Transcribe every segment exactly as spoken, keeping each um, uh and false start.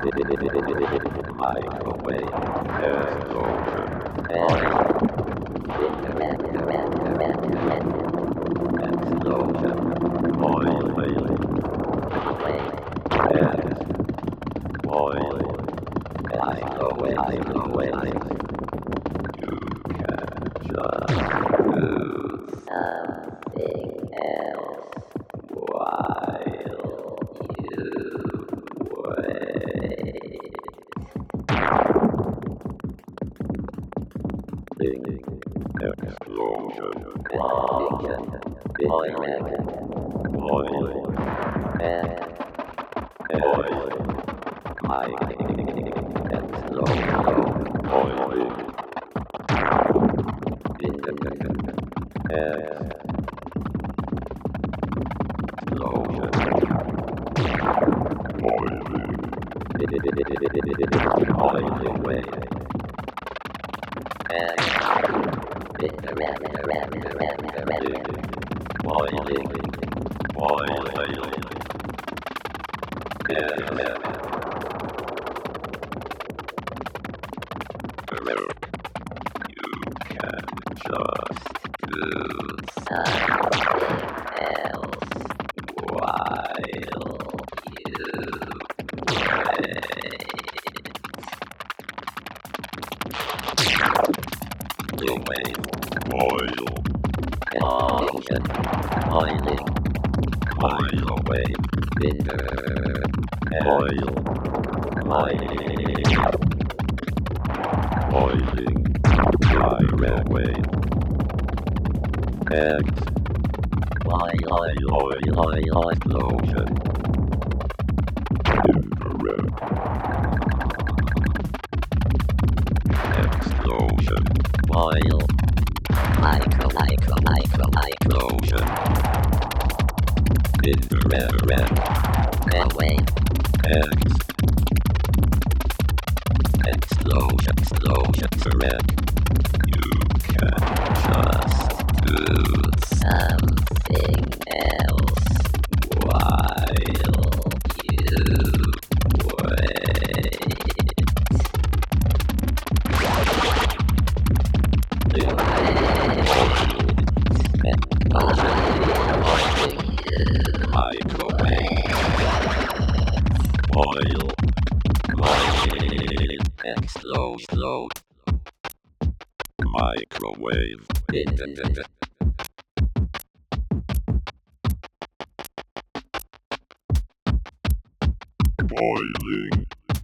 Microwave explosion. Explosion. Boiling. Boiling. Microwave. Microwave. You can just do something else while you wait. Big explosion. Boiling. Boiling. And boiling. Boiling. Explosion. Boiling. And explosion. Boiling away. And boiling, boiling, and you can just do something else while you wait. Boil. Boiling. Boiling. Boil away. Bitter. Boil. Boiling. Boiling. Boil away. Eggs. Boil. Oil. Oil. Oil. Explosion. Infrared. Explosion. Boil. Micro, micro, micro, explosion. Infrared, red. Away. X. Explosion, explosion, red. You can just do something else while you wait. Microwave. Boil. Boil. Explode. Microwave. Boiling.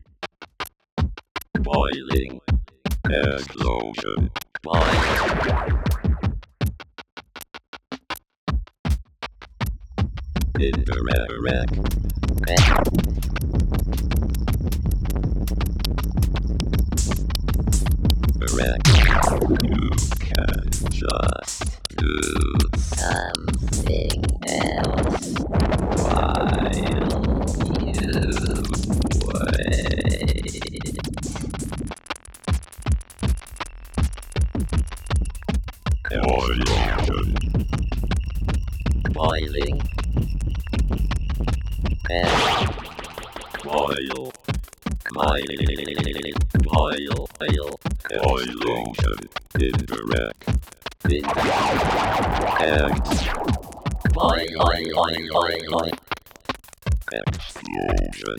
Boiling. Explosion. Boiling. Interact. Correct. You can just do something else while you wait. Boiling. Boiling. And boil. Boil. Boil. Boil. Boiling. Indirect. Eggs. Boil. Oil. Oil. Oil. Oil. Explosion.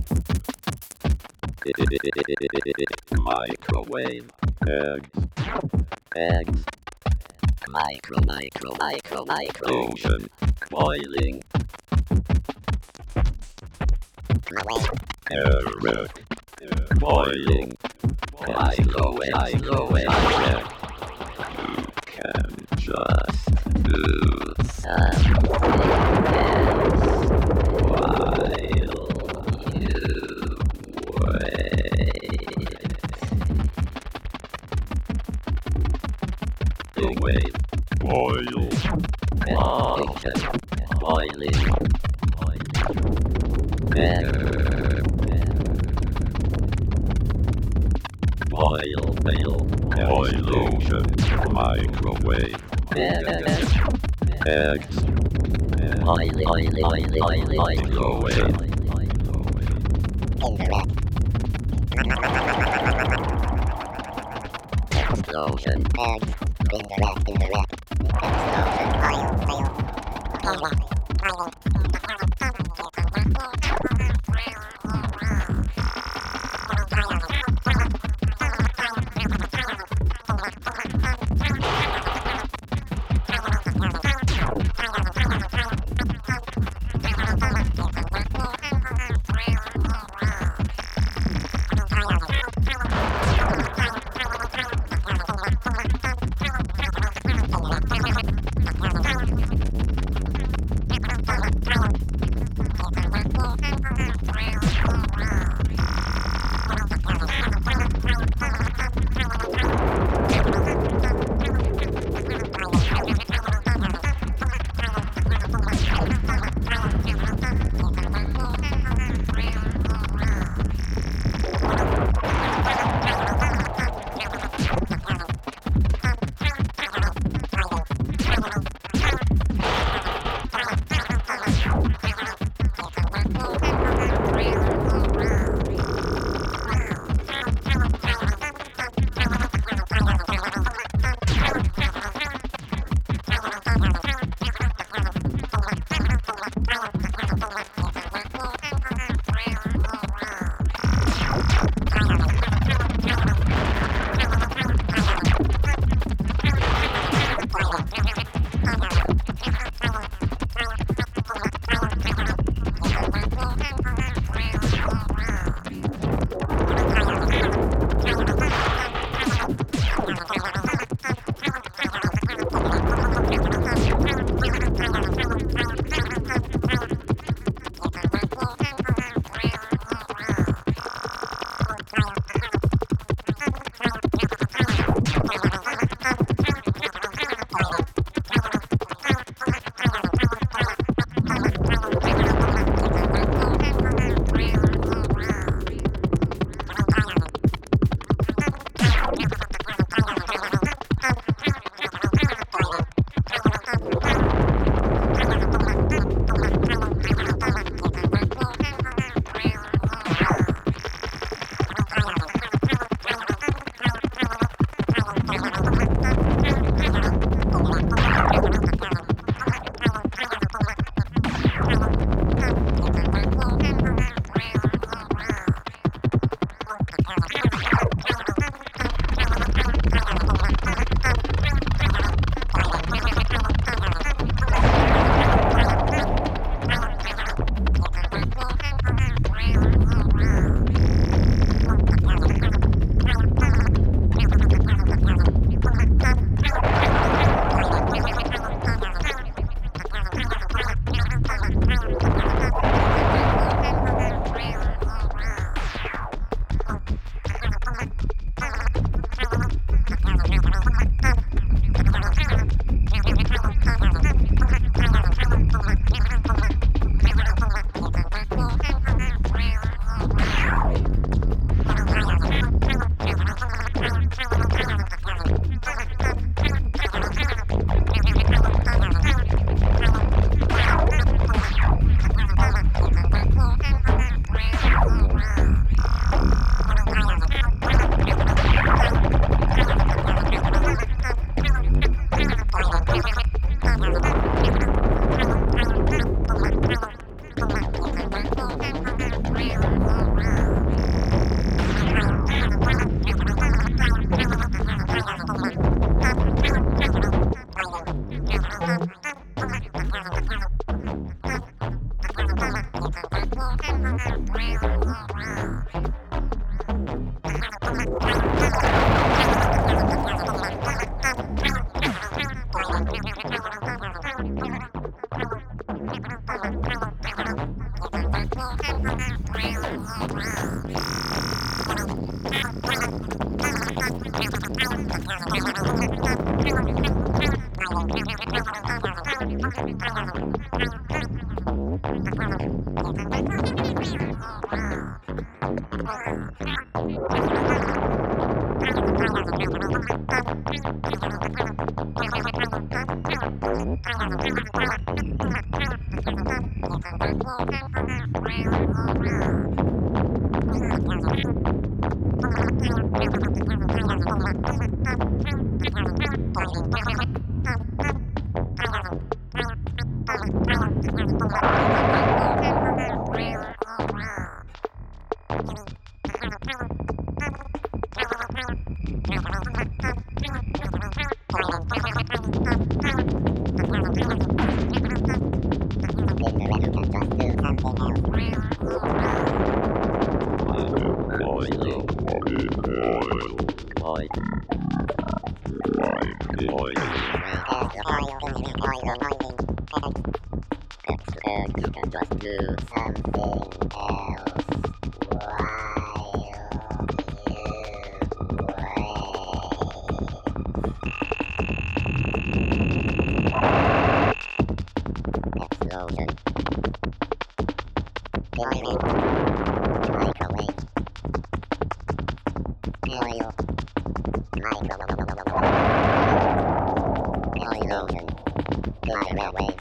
Microwave. Eggs. Eggs. Micro, micro, micro, micro. Explosion. Boiling. Eric. Boiling. Microwave. Microwave. You can just do something else while you wait. The wave. Boil. Boiling. Boiling. Boil, boil, boiling, microwave, eggs, boiling, boiling, boiling, microwave, Explosion. Eggs. In the wrap, in the wrap. Explosion. Fire, fire. Fire, boing. Boing, boing. X, X, and just do Something else while you wait. Explosion. Climate. Microwave. Oil. Microwave. Explosion. Microwave.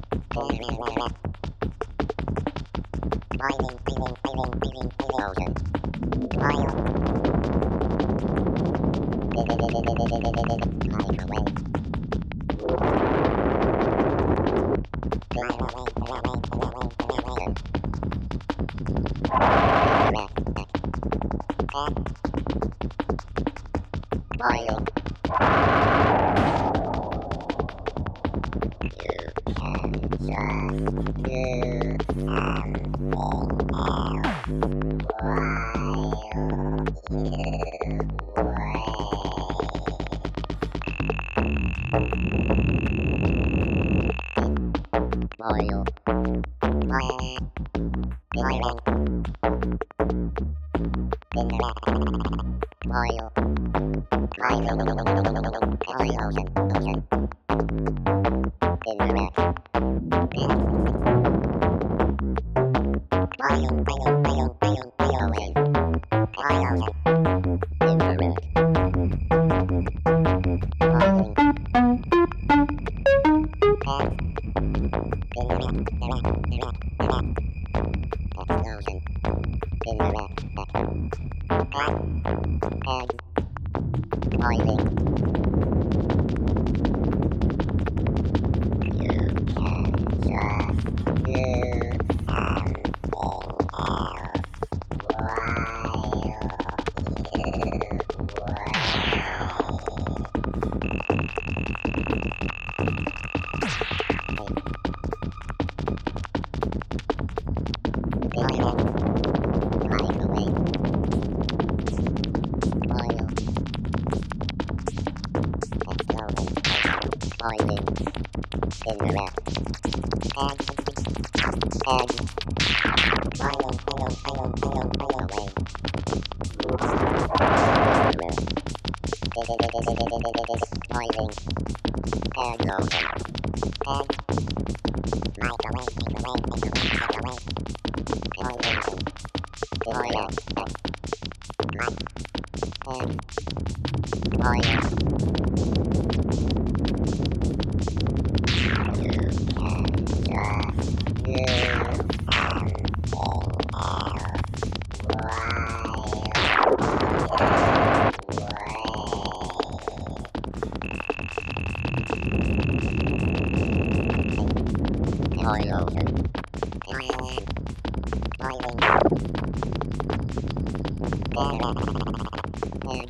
Boiling, boiling, boiling, boiling, explosion. Oil. Microwave. Oil. Oil. Boiling. Oil. Oil. Ocean. Ocean. Interact. Boiling, boiling, boiling, boiling, boiling. Oil. Ocean. Interact. Boiling. Explosion. Interact. Egg. Boiling. You can just do something else while you wait. Microwave. Oil. Explosion. Boiling. Interact. Egg. Egg. Boiling, boiling, boiling, boiling, boiling away. Boiling. Explosion. Egg. Microwave, microwave, microwave, microwave. Boiling. Interact. Egg. Egg. Boiling. Oil. Boiling. Boiling. Egg.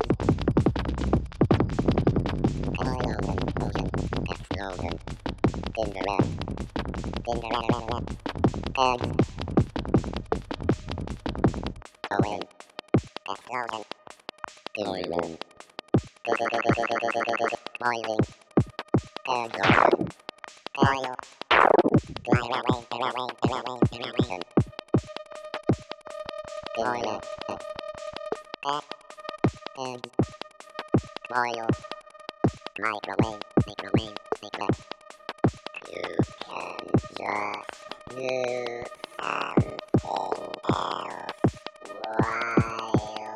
Oil. Ocean. Explosion. Interact. Interact. Egg. Oil. Explosion. Boiling. Boiling. Egg. Oil. Microwave, microwave, microwave, microwave. Oil. Egg. Egg. Oil. Microwave, microwave, microwave. You can just do something else while you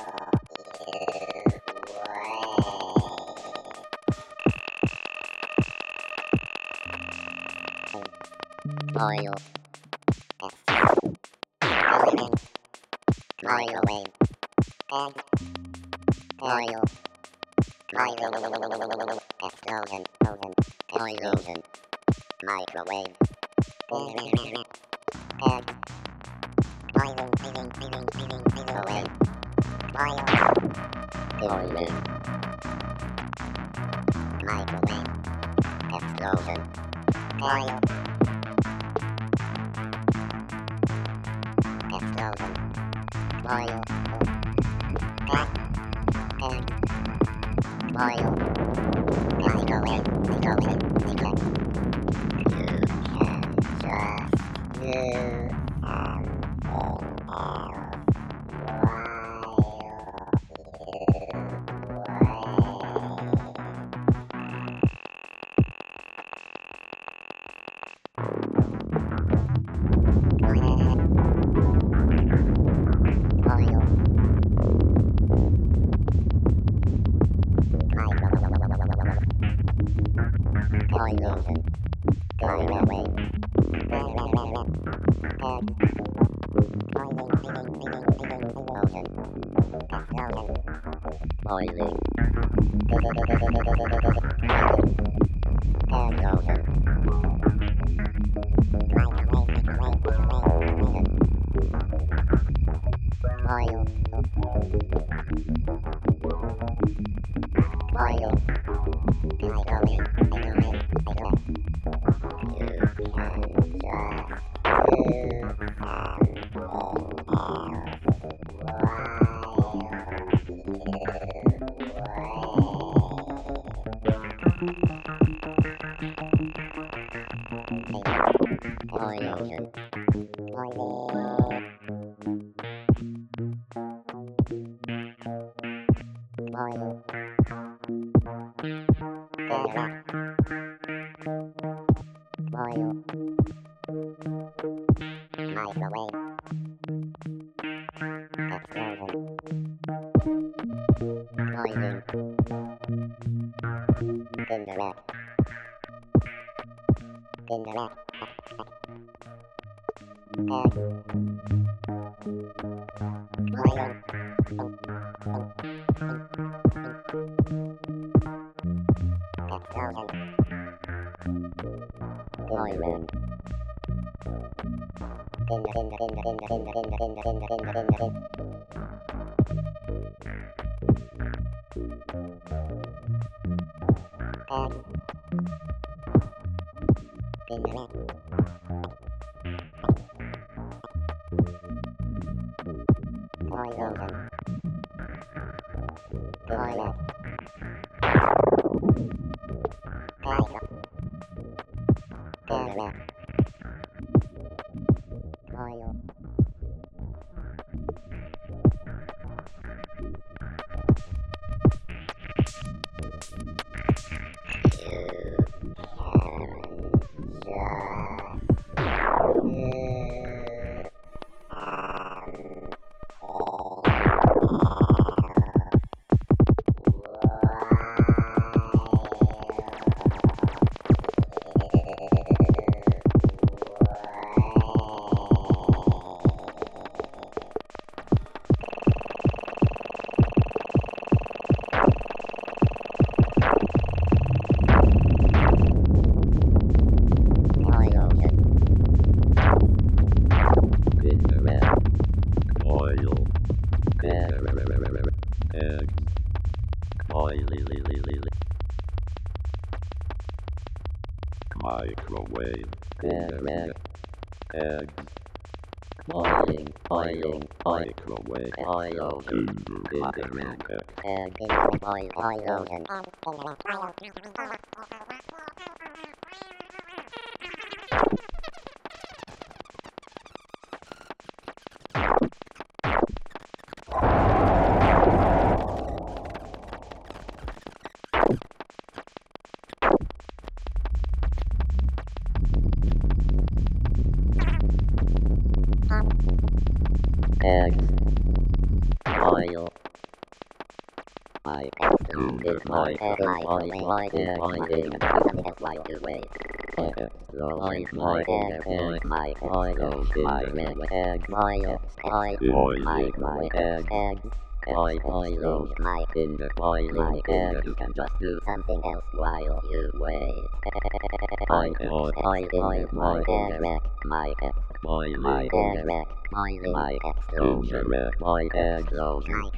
wait. Oil. Boiling. Microwave. Egg. Oil. Microwave. Explosion. Explosion. Explosion. Microwave. Egg. Boiling, boiling, boiling, boiling, boiling away. Oil. Boiling. Microwave. Explosion. Oil. Explosion. Oil. Egg. Egg. oil. I go in, I go in, I go. You can just move and in out Microwave. Internet. Egg. Boiling. Boiling. Microwave. Oil. Internet. Egg. Oil. Oil. Eggs. Oil. I consume this my egg. My egg. My egg. Microwave. Oil. My egg. My oil. My egg. Oil. Oil. My my egg. Oil. Oil. My in the boiling egg. You can just do something else while you wait. Oil. Oil. Oil. My egg. My egg. Boiling. My egg. Boiling. My explosion. My explosion.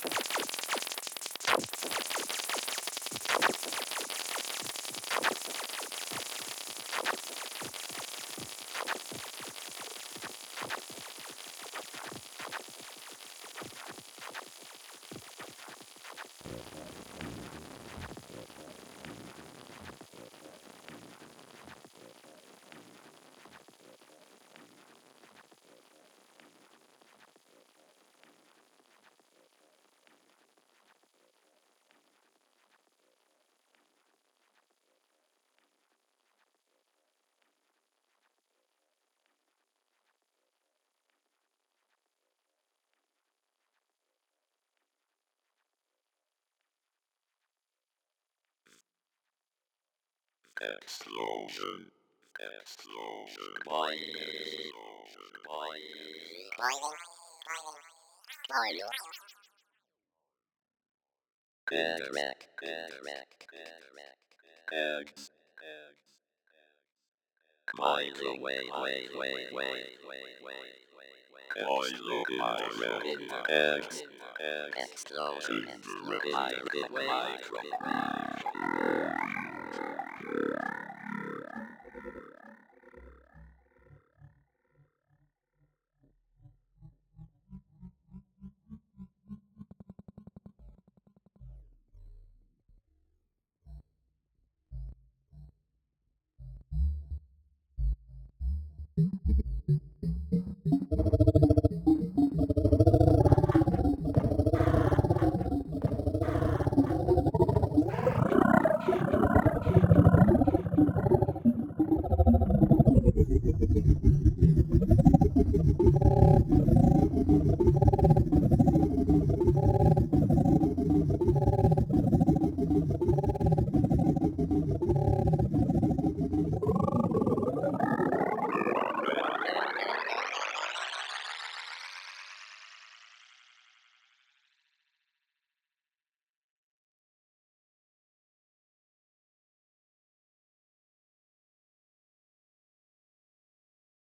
Explosion. Explosion. Boing. Boing. Boiling, boiling, boiling. Correct. Correct. Correct. Eggs. Eggs. Microwave. Wait. Wait. Wait. Wait. Wait. Boiling. Microwave. Eggs. Eggs. Explosion. Microwave. Microwave.